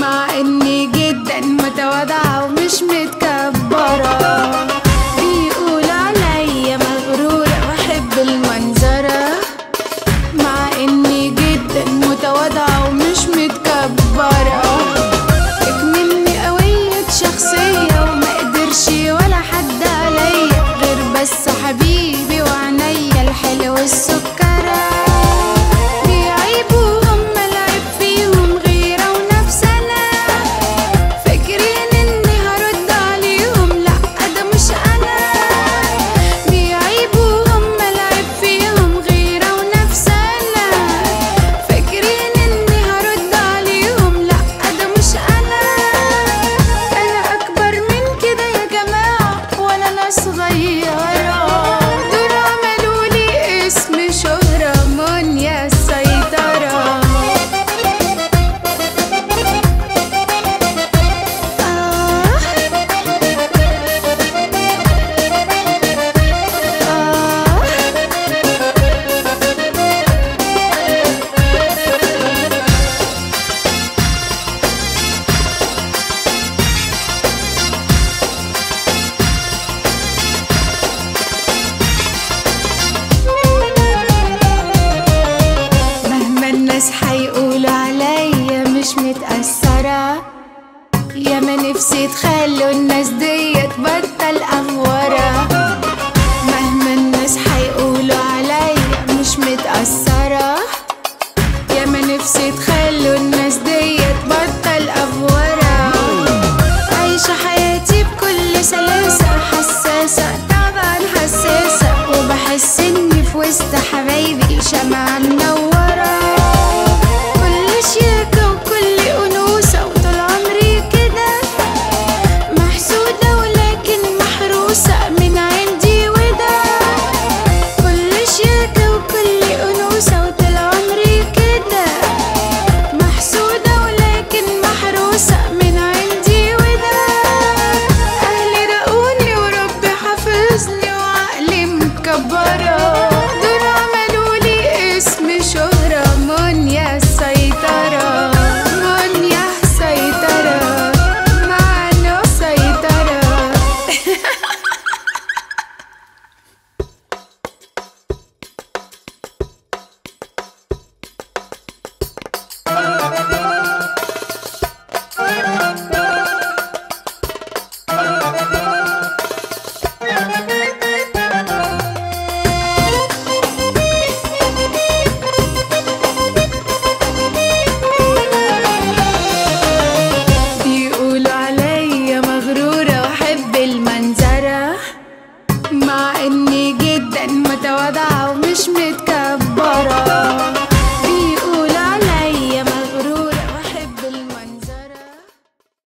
مع اني جدا متواضعة ومش متكبرة. بيقول عليا مغرورة واحب المنظرة، مع اني جدا متواضعة ومش متكبرة. اكملني قوية شخصية وما قدرش ولا حد عليا غير بس حبيبي وعنيا الحلو السكرة. بيعيبوا هما العيب فيهم غيرة ونفسنا، فاكرين اني هرد عليهم لا ده مش انا. بيعيبوا هما العيب فيهم غيرة ونفسنا، فاكرين اني هرد عليهم لا ده مش انا. انا اكبر من كده يا جماعة وانا لا صغيرة، دول عملولي اسم شهرة منيا السيطرة. مهما الناس هيقولوا عليا مش متأثرة، يا ما نفسي تخلوا الناس دي تبطل أغوار.